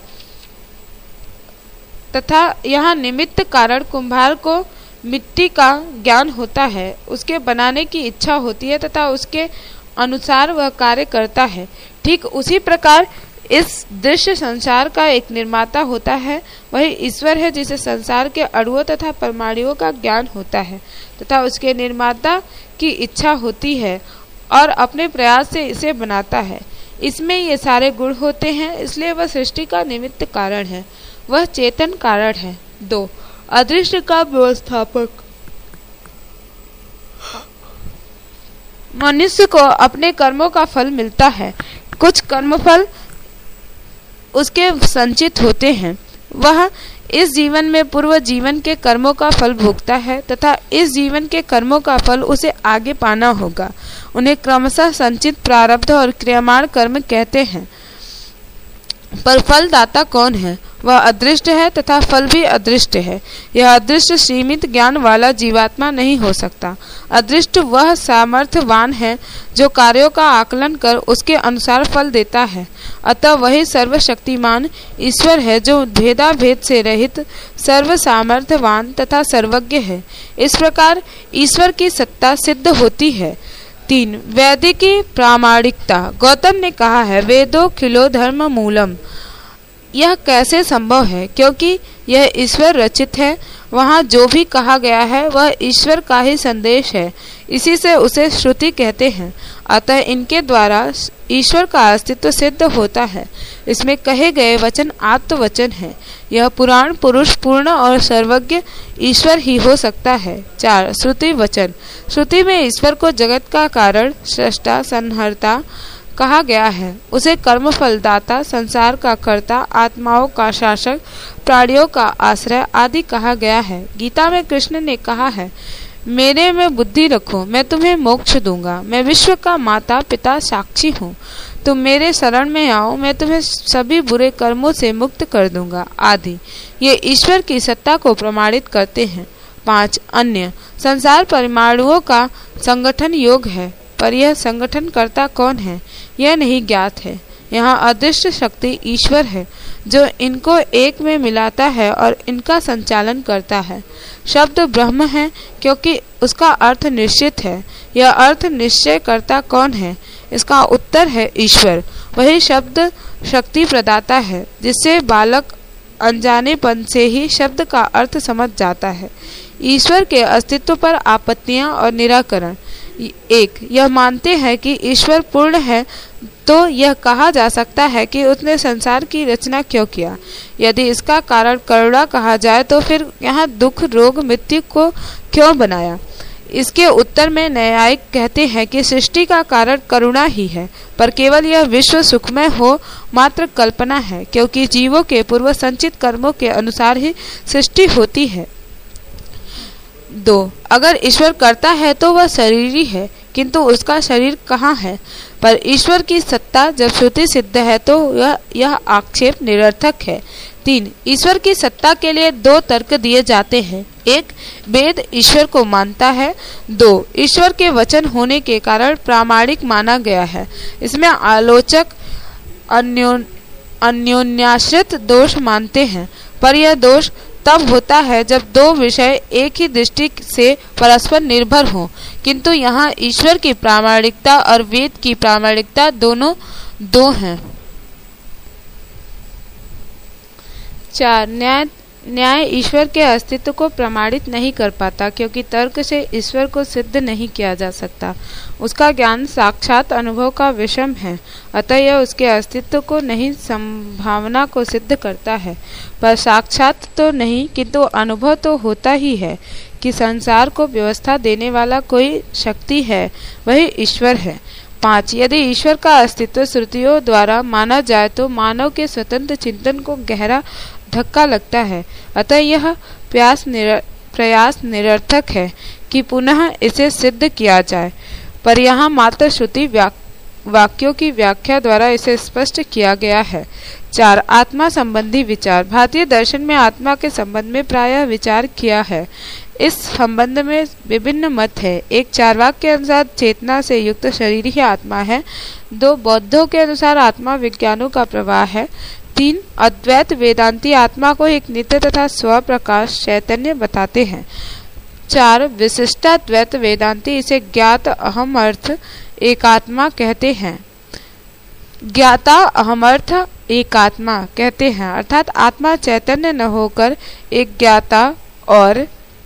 तथा यहाँ निमित्त कारण कुम्हार को मिट्टी का ज्ञान होता है, उसके बनाने की इच्छा होती है तथा उसके अनुसार वह कार्य करता है। ठीक उसी प्रकार इस दृश्य संसार का एक निर्माता होता है, वही ईश्वर है जिसे संसार के अणुओं तथा परमाणुओं का ज्ञान होता है तथा उसके निर्माता की इच्छा होती है और अपने प्रयास से इसे बनाता है। इसमें ये सारे गुण होते हैं, इसलिए वह सृष्टि का निमित्त कारण है। वह चेतन कारण है। दो अदृष्ट का व्यवस्थापक। मनुष्य को अपने कर्मों का फल मिलता है। कुछ कर्मफल उसके संचित होते हैं। वह इस जीवन में पूर्व जीवन के कर्मों का फल भोगता है तथा इस जीवन के कर्मों का फल उसे आगे पाना होगा। उन्हें क्रमशः संचित प्रारब्ध और क्रियमाण कर्म कहते हैं। पर फलदाता कौन है? वह अदृष्ट है तथा फल भी अदृष्ट है। यह अदृष्ट सीमित ज्ञान वाला जीवात्मा नहीं हो सकता। अदृष्ट वह सामर्थ्यवान है जो कार्यों का आकलन कर उसके अनुसार फल देता है। अतः वही सर्वशक्तिमान ईश्वर है जो भेदाभेद से रहित सर्व सामर्थ्यवान तथा सर्वज्ञ है। इस प्रकार ईश्वर की सत्ता सिद्ध होती है। तीन वैदिकी प्रामाणिकता। गौतम ने कहा है वेदो खिलो धर्म मूलम। यह कैसे संभव है? क्योंकि यह ईश्वर रचित है। वहाँ जो भी कहा गया है वह ईश्वर का ही संदेश है, इसी से उसे श्रुति कहते हैं। अतः इनके द्वारा ईश्वर का अस्तित्व सिद्ध होता है। इसमें कहे गए वचन आत्मवचन है। यह पुराण पुरुष पूर्ण और सर्वज्ञ ईश्वर ही हो सकता है। चार श्रुति वचन। श्रुति में ईश्वर को जगत का कारण सृष्टा संहर्ता कहा गया है। उसे कर्मफल दाता संसार का कर्ता आत्माओं का शासक प्राणियों का आश्रय आदि कहा गया है। गीता में कृष्ण ने कहा है मेरे में बुद्धि रखो मैं तुम्हें मोक्ष दूंगा। मैं विश्व का माता पिता साक्षी हूँ। तुम मेरे शरण में आओ मैं तुम्हें सभी बुरे कर्मों से मुक्त कर दूंगा आदि। ये ईश्वर की सत्ता को प्रमाणित करते हैं। पांच अन्य संसार परमाणुओं का संगठन योग है, पर यह संगठन करता कौन है यह नहीं ज्ञात है। यहाँ अदृश्य शक्ति ईश्वर है जो इनको एक में मिलाता है और इनका संचालन करता है। शब्द ब्रह्म है क्योंकि उसका अर्थ निश्चित है। यह अर्थ निश्चय करता कौन है? इसका उत्तर है ईश्वर। वही शब्द शक्ति प्रदाता है जिससे बालक अनजानेपन से ही शब्द का अर्थ समझ जाता है। ईश्वर के अस्तित्व पर आपत्तियां और निराकरण। एक यह मानते हैं कि ईश्वर पूर्ण है तो यह कहा जा सकता है कि उसने संसार की रचना क्यों किया। यदि इसका कारण करुणा कहा जाए तो फिर यहाँ दुख रोग मृत्यु को क्यों बनाया। इसके उत्तर में न्यायिक कहते हैं कि सृष्टि का कारण करुणा ही है, पर केवल यह विश्व सुखमय हो मात्र कल्पना है, क्योंकि जीवों के पूर्व संचित कर्मों के अनुसार ही सृष्टि होती है। दो, अगर ईश्वर करता है तो वह शरीरी है, किंतु उसका शरीर कहाँ है? पर ईश्वर की सत्ता जब श्रुति सिद्ध है तो यह यह आक्षेप निरर्थक है। तीन, ईश्वर की सत्ता के लिए दो तर्क दिए जाते हैं। एक, वेद ईश्वर को मानता है। दो, ईश्वर के वचन होने के कारण प्रामाणिक माना गया है। इसमें आलोचक अन्योन अन्योन्याश्रित दोष मानते हैं, पर यह दोष तब होता है जब दो विषय एक ही दृष्टि से परस्पर निर्भर हों, किंतु यहाँ ईश्वर की प्रामाणिकता और वेद की प्रामाणिकता दोनों दो हैं। चार, न्याय न्याय ईश्वर के अस्तित्व को प्रमाणित नहीं कर पाता, क्योंकि तर्क से ईश्वर को सिद्ध नहीं किया जा सकता। उसका ज्ञान साक्षात अनुभव का विषम है, अतः यह उसके अस्तित्व को नहीं, संभावना को सिद्ध करता है। पर साक्षात तो नहीं, किंतु अनुभव तो होता ही है कि संसार को व्यवस्था देने वाला कोई शक्ति है, वही ईश्वर है। पाँच, यदि ईश्वर का अस्तित्व श्रुतियों द्वारा माना जाए तो मानव के स्वतंत्र चिंतन को गहरा धक्का लगता है, अतः यह प्रयास निर, प्रयास निरर्थक है कि पुनः इसे सिद्ध किया जाए। पर यहाँ मात्र श्रुति वाक्यों की व्याख्या द्वारा इसे स्पष्ट किया गया है। चार, आत्मा संबंधी विचार। भारतीय दर्शन में आत्मा के संबंध में प्रायः विचार किया है। इस संबंध में विभिन्न मत है। एक, चार्वाक के अनुसार चेतना से युक्त शरीर ही आत्मा है। दो, बौद्धों के अनुसार आत्मा विज्ञानों का प्रवाह है। तीन, अद्वैत वेदांती आत्मा को एक नित्य तथा स्वप्रकाश चैतन्य बताते हैं। चार, विशिष्टाद्वैत वेदांती इसे ज्ञात अहम अर्थ एकात्मा कहते हैं। ज्ञाता अहमर्थ एकात्मा कहते हैं, अर्थात आत्मा चैतन्य न होकर एक ज्ञाता और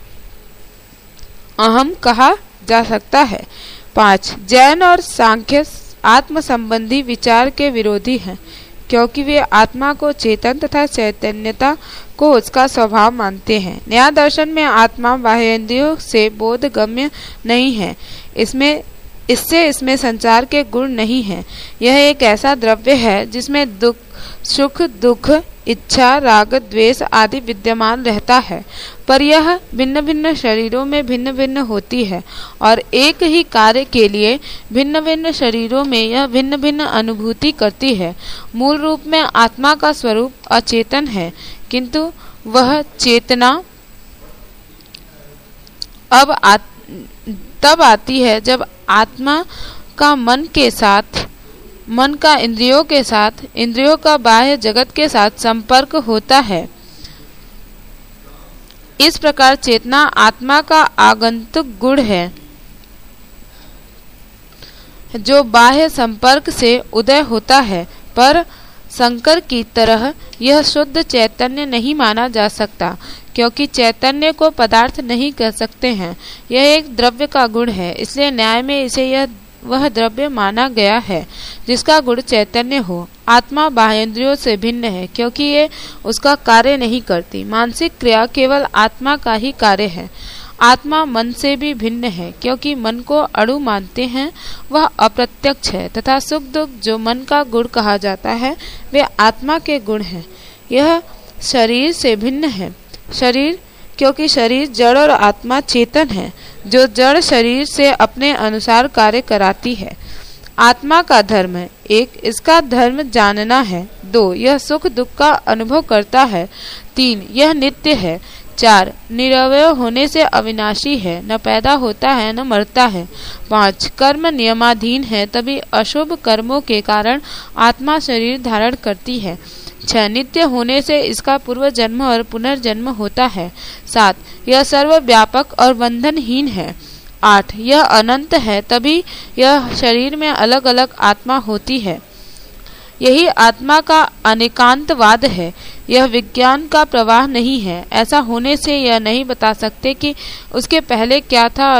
अहम कहा जा सकता है। पाँच, जैन और सांख्य आत्म संबंधी विचार के विरोधी हैं, क्योंकि वे आत्मा को चेतन तथा चैतन्यता को उसका स्वभाव मानते हैं। न्याय दर्शन में आत्मा बाह्येंद्रियों से बोधगम्य नहीं है, इसमें इससे इसमें संचार के गुण नहीं है। यह एक ऐसा द्रव्य है जिसमें दुख, सुख, दुख, इच्छा, राग, द्वेष आदि विद्यमान रहता है, पर यह भिन्न भिन्न शरीरों में भिन्न भिन्न होती है और एक ही कार्य के लिए भिन्न भिन्न शरीरों में यह भिन्न भिन्न अनुभूति करती है। मूल रूप में आत्मा का स्वरूप अचेतन है, किंतु वह चेतना अब आ, तब आती है जब आत्मा का मन के साथ मन का इंद्रियों के साथ, इंद्रियों का बाह्य जगत के साथ संपर्क होता है। इस प्रकार चेतना आत्मा का आगंतुक गुण है, जो बाह्य संपर्क से उदय होता है, पर शंकर की तरह यह शुद्ध चैतन्य नहीं माना जा सकता, क्योंकि चैतन्य को पदार्थ नहीं कह सकते हैं। यह एक द्रव्य का गुण है, इसलिए न्याय में इसे यह वह द्रव्य माना गया है जिसका गुण चैतन्य हो। आत्मा बाह्येंद्रियों से भिन्न है, क्योंकि ये उसका कार्य नहीं करती। मानसिक क्रिया केवल आत्मा का ही कार्य है। आत्मा मन से भी भिन्न है, क्योंकि मन को अणु मानते हैं, वह अप्रत्यक्ष है, तथा सुख दुख जो मन का गुण कहा जाता है वे आत्मा के गुण हैं। यह शरीर से भिन्न है। शरीर, क्योंकि शरीर जड़ और आत्मा चेतन है, जो जड़ शरीर से अपने अनुसार कार्य कराती है। आत्मा का धर्म है। एक, इसका धर्म जानना है। दो, यह सुख दुख का अनुभव करता है। तीन, यह नित्य है। चार, निरवय होने से अविनाशी है, न पैदा होता है न मरता है। पाँच, कर्म नियमाधीन है, तभी अशुभ कर्मों के कारण आत्मा शरीर धारण करती है। छह, नित्य होने से इसका पूर्व जन्म और पुनर्जन्म होता है। सात, यह सर्वव्यापक और बंधनहीन है। आठ, यह अनंत है, तभी यह शरीर में अलग अलग आत्मा होती है। यही आत्मा का अनेकांतवाद है। यह विज्ञान का प्रवाह नहीं है। ऐसा होने से यह नहीं बता सकते कि उसके पहले क्या था और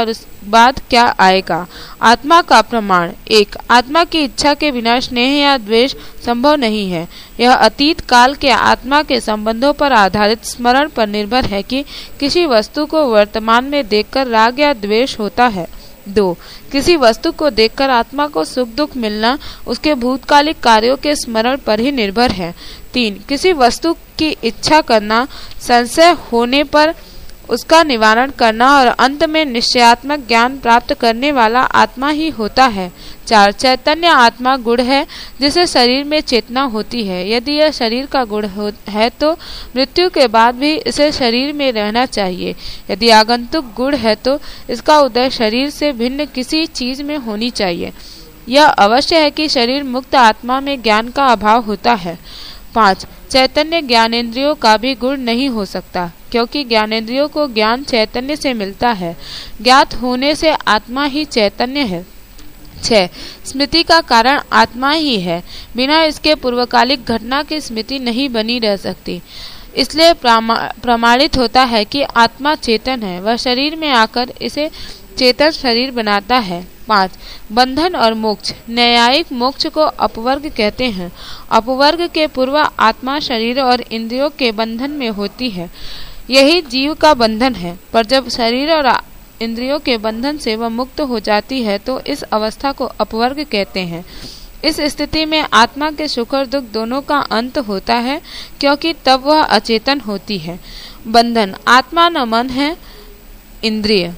बाद क्या आएगा। आत्मा का प्रमाण। एक, आत्मा की इच्छा के बिना स्नेह या द्वेष संभव नहीं है। यह अतीत काल के आत्मा के संबंधों पर आधारित स्मरण पर निर्भर है कि किसी वस्तु को वर्तमान में देखकर राग या द्वेष होता है। दो, किसी वस्तु को देखकर आत्मा को सुख दुख मिलना उसके भूतकालिक कार्यों के स्मरण पर ही निर्भर है। तीन, किसी वस्तु की इच्छा करना, संशय होने पर उसका निवारण करना और अंत में निश्चयात्मक ज्ञान प्राप्त करने वाला आत्मा ही होता है। चार, चैतन्य आत्मा गुण है जिसे शरीर में चेतना होती है। यदि यह शरीर का गुण है तो मृत्यु के बाद भी इसे शरीर में रहना चाहिए। यदि आगंतुक गुण है तो इसका उदय शरीर से भिन्न किसी चीज में होनी चाहिए। यह अवश्य है कि शरीर मुक्त आत्मा में ज्ञान का अभाव होता है। पाँच, चैतन्य ज्ञानेंद्रियों का भी गुण नहीं हो सकता, क्योंकि ज्ञानेंद्रियों को ज्ञान चैतन्य से मिलता है। ज्ञात होने से आत्मा ही चैतन्य है। छह, स्मृति का कारण आत्मा ही है। बिना इसके पूर्वकालिक घटना की स्मृति नहीं बनी रह सकती। इसलिए प्रमा, प्रमाणित होता है कि आत्मा चेतन है। वह शरीर में आकर इसे चेतन शरीर बनाता है। पाँच, बंधन और मोक्ष। न्यायिक मोक्ष को अपवर्ग कहते हैं। अपवर्ग के पूर्व आत्मा शरीर और इंद्रियों के बंधन में होती है। यही जीव का बंधन है। पर जब शरीर और इंद्रियों के बंधन से वह मुक्त हो जाती है तो इस अवस्था को अपवर्ग कहते हैं। इस स्थिति में आत्मा के सुख और दुख दोनों का अंत होता है, क्योंकि तब वह अचेतन होती है। बंधन। आत्मा न मन है इंद्रिय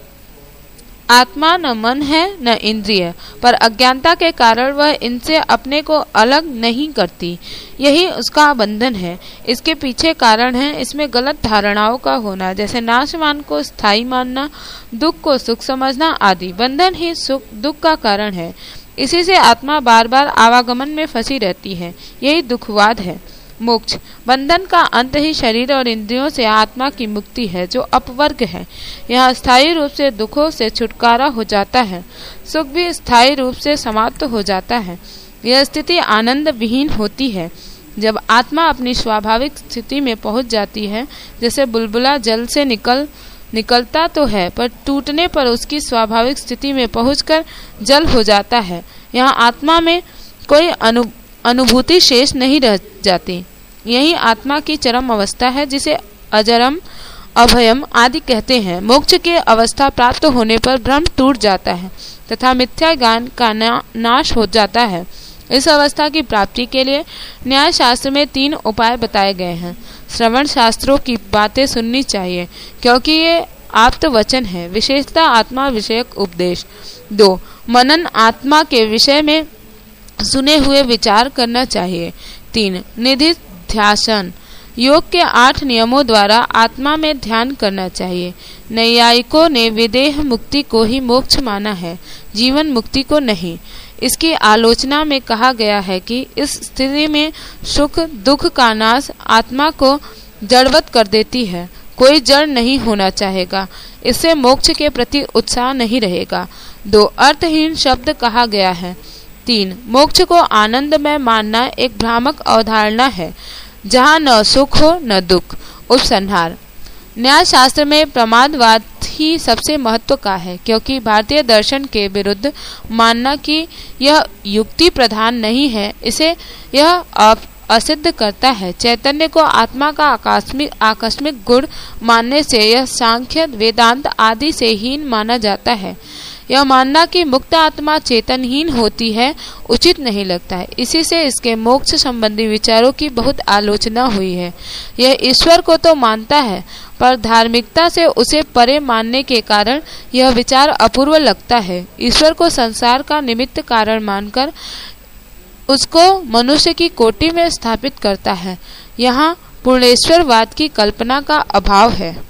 आत्मा न मन है न इंद्रिय, पर अज्ञानता के कारण वह इनसे अपने को अलग नहीं करती। यही उसका बंधन है। इसके पीछे कारण है इसमें गलत धारणाओं का होना, जैसे नाशवान को स्थायी मानना, दुख को सुख समझना आदि। बंधन ही सुख दुख का कारण है। इसी से आत्मा बार बार आवागमन में फंसी रहती है। यही दुखवाद है। मोक्ष। बंधन का अंत ही शरीर और इंद्रियों से आत्मा की मुक्ति है, जो अपवर्ग है। यहाँ स्थायी रूप से दुखों से छुटकारा हो जाता है। सुख भी स्थायी रूप से समाप्त हो जाता है। यह स्थिति आनंद विहीन होती है। जब आत्मा अपनी स्वाभाविक स्थिति में पहुंच जाती है, जैसे बुलबुला जल से निकल निकलता तो है, पर टूटने पर उसकी स्वाभाविक स्थिति में पहुंचकर जल हो जाता है। यहाँ आत्मा में कोई अनु अनुभूति शेष नहीं रह जाती। यही आत्मा की चरम अवस्था है, जिसे अजरम, अभयम आदि कहते हैं। मोक्ष की अवस्था प्राप्त होने पर भ्रम टूट जाता है तथा मिथ्या ज्ञान का ना, नाश हो जाता है। इस अवस्था की प्राप्ति के लिए न्याय शास्त्र में तीन उपाय बताए गए हैं। श्रवण शास्त्रों की बातें सुननी चाहिए, क्योंकि ये आप्त वचन है। विशेषता आत्मा विषयक उपदेश। दो, मनन। आत्मा के विषय में सुने हुए विचार करना चाहिए। तीन, निधि ध्यासन। योग के आठ नियमों द्वारा आत्मा में ध्यान करना चाहिए। नैयायिकों ने विदेह मुक्ति को ही मोक्ष माना है, जीवन मुक्ति को नहीं। इसकी आलोचना में कहा गया है कि इस स्थिति में सुख दुख का नाश आत्मा को जड़वत कर देती है। कोई जड़ नहीं होना चाहेगा, इससे मोक्ष के प्रति उत्साह नहीं रहेगा। दो, अर्थहीन शब्द कहा गया है। तीन, मोक्ष को आनंद में मानना एक भ्रामक अवधारणा है, जहाँ न सुख हो न दुख। उपसंहार। न्याय शास्त्र में प्रमादवाद ही सबसे महत्व का है, क्योंकि भारतीय दर्शन के विरुद्ध मानना कि यह युक्ति प्रधान नहीं है, इसे यह असिद्ध करता है। चैतन्य को आत्मा का आकस्मिक आकस्मिक गुण मानने से यह सांख्य, वेदांत आदि से हीन माना जाता है। यह मानना कि मुक्त आत्मा चेतनहीन होती है उचित नहीं लगता है। इसी से इसके मोक्ष संबंधी विचारों की बहुत आलोचना हुई है। यह ईश्वर को तो मानता है, पर धार्मिकता से उसे परे मानने के कारण यह विचार अपूर्व लगता है। ईश्वर को संसार का निमित्त कारण मानकर उसको मनुष्य की कोटि में स्थापित करता है। यहाँ पूर्णेश्वरवाद की कल्पना का अभाव है।